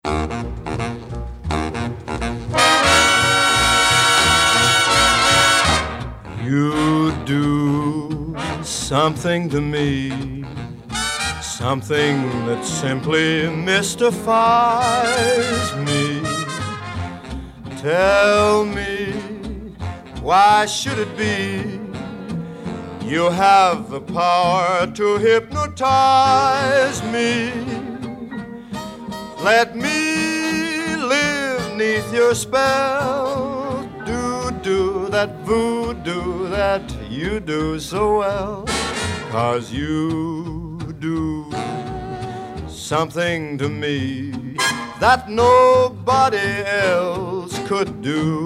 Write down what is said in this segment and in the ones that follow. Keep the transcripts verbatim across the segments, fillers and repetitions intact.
You do something to me, something that simply mystifies me. Tell me, why should it be you have the power to hypnotize me? Let me live neath your spell. Do, do that voodoo that you do so well. 'Cause you do something to me that nobody else could do.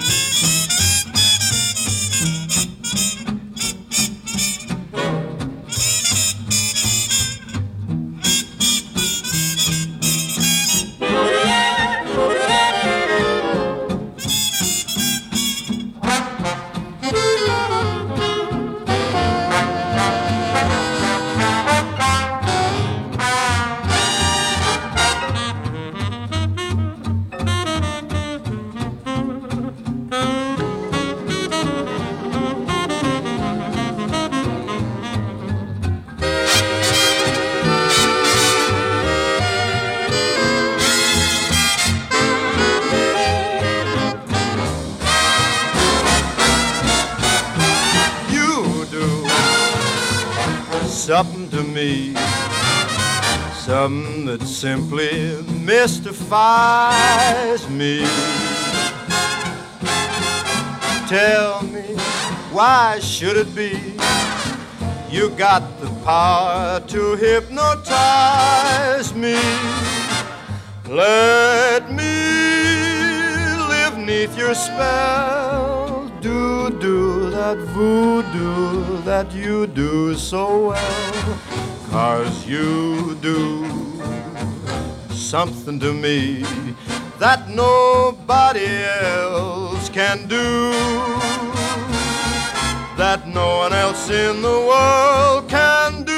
Something to me, something that simply mystifies me. Tell me, why should it be you got the power to hypnotize me? Let me live neath your spell. Do, do that voodoo that you do so well. 'Cause you do something to me that nobody else can do, that no one else in the world can do.